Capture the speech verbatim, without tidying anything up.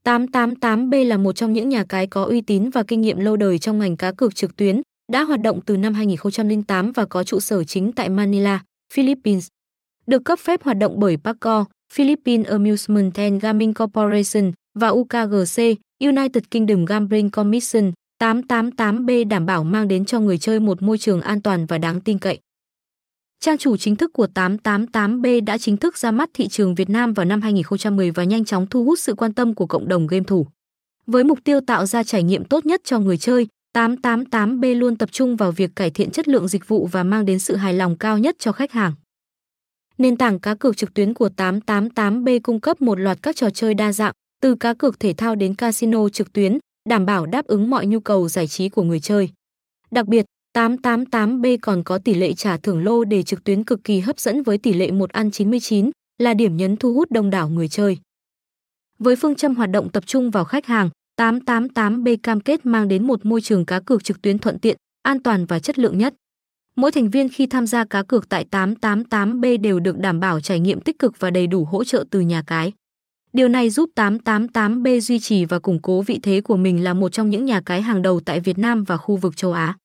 tám tám tám B là một trong những nhà cái có uy tín và kinh nghiệm lâu đời trong ngành cá cược trực tuyến, đã hoạt động từ năm hai nghìn không trăm lẻ tám và có trụ sở chính tại Manila, Philippines. Được cấp phép hoạt động bởi PAGCOR, Philippine Amusement and Gaming Corporation và u ca giê xê, United Kingdom Gambling Commission, tám tám tám B đảm bảo mang đến cho người chơi một môi trường an toàn và đáng tin cậy. Trang chủ chính thức của tám tám tám B đã chính thức ra mắt thị trường Việt Nam vào năm hai nghìn không trăm mười và nhanh chóng thu hút sự quan tâm của cộng đồng game thủ. Với mục tiêu tạo ra trải nghiệm tốt nhất cho người chơi, tám tám tám B luôn tập trung vào việc cải thiện chất lượng dịch vụ và mang đến sự hài lòng cao nhất cho khách hàng. Nền tảng cá cược trực tuyến của tám tám tám B cung cấp một loạt các trò chơi đa dạng, từ cá cược thể thao đến casino trực tuyến, đảm bảo đáp ứng mọi nhu cầu giải trí của người chơi. Đặc biệt, tám tám tám B còn có tỷ lệ trả thưởng lô đề trực tuyến cực kỳ hấp dẫn với tỷ lệ một ăn chín mươi chín, là điểm nhấn thu hút đông đảo người chơi. Với phương châm hoạt động tập trung vào khách hàng, tám tám tám B cam kết mang đến một môi trường cá cược trực tuyến thuận tiện, an toàn và chất lượng nhất. Mỗi thành viên khi tham gia cá cược tại tám tám tám B đều được đảm bảo trải nghiệm tích cực và đầy đủ hỗ trợ từ nhà cái. Điều này giúp tám tám tám B duy trì và củng cố vị thế của mình là một trong những nhà cái hàng đầu tại Việt Nam và khu vực châu Á.